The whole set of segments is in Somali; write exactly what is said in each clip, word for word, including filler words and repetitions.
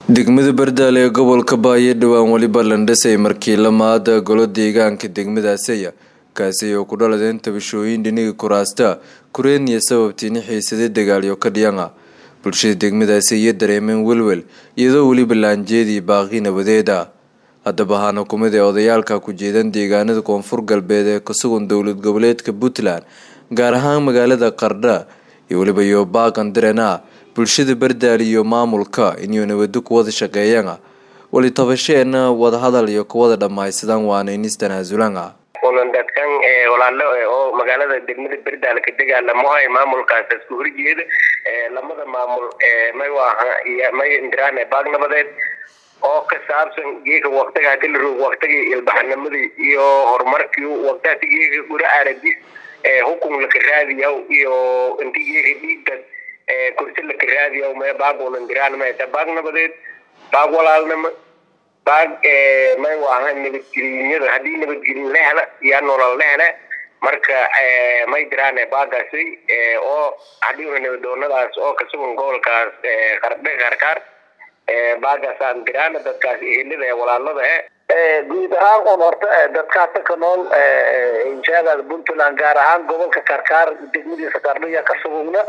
degmada Bardaale ee gobolka Baayo dhawaan waliba Landhasay markii lamaada golo deegaanka degmadaasaya kaasi oo ku dhaladeen tabashooyin dhinaca kuraasta Kureeniya sababtii xiisadii dagaalyo ka dhiyana bulshada degmadaasaya dareemeen welwel iyadoo waliba laanjeedii baaqi nabadeeda haddaba hana kumida odayaalka ku jeedan deegaanada koonfur galbeed ee ka sugan dowlad goboleedka Puntland gaar ahaan magaalada Qardha iyo waliba iyo baaqan dareena bulshada Bardaale iyo maamulka inuu nabad ku wada shaqeeyaan wali tabasheena wada hadal iyo ku wada dhamaysadaan waana in istanaasulanga kulan dadkan ee walaalo oo magaalada degmada Bardaale ka dagaalamo ay maamulkaas isku horjeeda ee lamada maamul ee may waaha iyo may indraane baaq nabadeed oo ka saabsan geega waqtiga kala waqtiga ilbaxnimadii iyo horumarkii waqtiga gura aragis ee hukum la raadiyo iyo intii geega ee kursi la raadiyo ma baaq oo indraane ma baaq nabadeed baaq walaalnimo baag ee may waahan nabadgeliyada hadii nabadgelin la hela iyo nolol la hela marka ee may diraan baagaasi ee oo hadii nabadoonadaas oo ka sugan gobolkaas ee Qardha Qarqar ee baagaasaan diraan dadkaas ehelada walaalada ee guud ahaan oo horta dadka ka nool ee injaaga Puntland gaar ahaan gobolka Qarqar degmadiisa Qardha ka sugna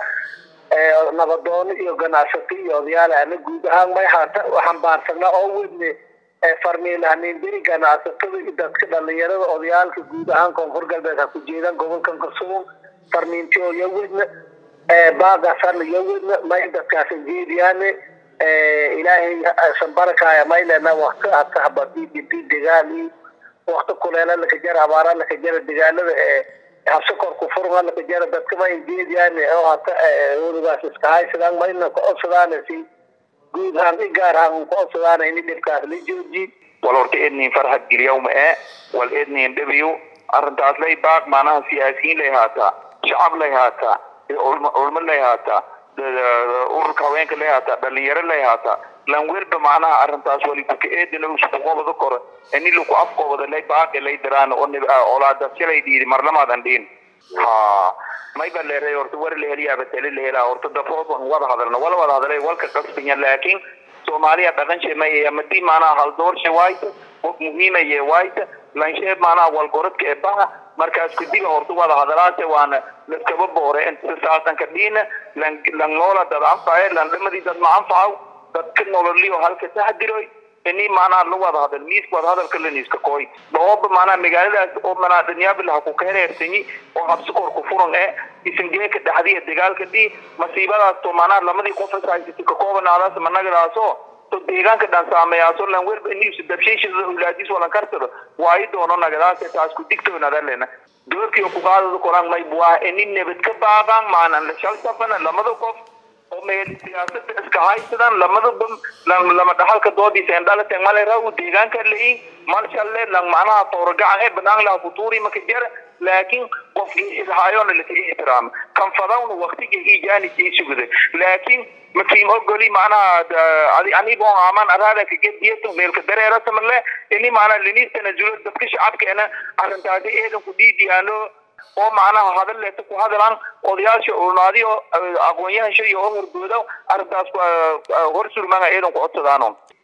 ee nabadoon iyo ganacsato iyo odayaal aan guud ahaan may haata waxaan baarsanaa oo wadne farmiilahanin berigan asatadu dadka dhalinyarada odayaalka guud ahaan koonfur galbeed ku jeedan gobolkan Qarsoon farmiintii oo yawadna ee baaqasan yawadna may dadkaas jeediyaan ee ilaahay sanbarkaaya may leena waqti ka habadi dib degaali waqti kuleela la jara abaara la jara degaalada ee habsakor ku furma la jara dadka may jeediyaan oo hata wadaas iska haysan mayna ku codsadaan si guud ahaan gaar ahaan ku codsadaan in dhibkaas la jooji walorta idni farxad geliyo ma ee wal idni dhabiyo arintaas lay baaq maanaha siyaasiyiin lay haata shacab lay haata ulma lay haata ururka haweenka lay haata dhalinyaro lay haata lan welba maanaha arintaas wali ku eedina isku qobada kor in lu ku afqobada lay baaq lay diraan oo olaada silay diidi marlamadan dhiin ha may baleeray horta war la heliyaa batali la helaa horta dafood wada hadalna wala wada hadalay walka qasbiya laakiin Soomaaliya dhaqan sheemay ama tii maana hal door sheewayta oo muhiim ah yeewayta lan sheeb maana wal gorodka ee baa markaas ku diga horta wada hadalaate waana la kaba boore inta saasan ka diina lan lan noola dad anfaa lan dhamadii dad ma anfaa dadka nololiyo halka tahdiroy ini maana lu wada hadal miis wada hadal kala niiska kooy boob maana magaaladaas oo maana dunyada la ku keeneertay oo habsi kor ku furan ee isingeeka dhaxdiya dagaalka di masiibadaas to maana lamadii qof ay ka koobanaadaas managaaso to deegaanka dhan saameeyaaso lan welba inuu si dabsheeshada ulaadis wala kartado waay doono nagadaas taas ku digtoona dalena doorkii ku qaadado koran may buaa in nabad ka baaqan maana la shalsafana lamada qof oo meel siyaasadda iska haysan lamada bam lama dhaxalka doodiisa in dhalata male raw deegaanka leeyin marshalle lan macnaha toorgacan ee banaan la futuuri ma ka jira laakiin qofkii ilaahayoon la ixtiraam kan fadawna waqtiga ijaani jeesugada laakiin makiin ogoli macnaha adi anigo aaman araada ka geediyeeto meel ka dareera samale ini macnaha linistana julad dadka shacabkeena arintaasi eedan ku diidiyaano oo macnaha hadal leeto ku hadalan odayaasha urnaadiyo aqoonyahan shay oo horgoodo arintaas hor surmaga eedan ku codsadaano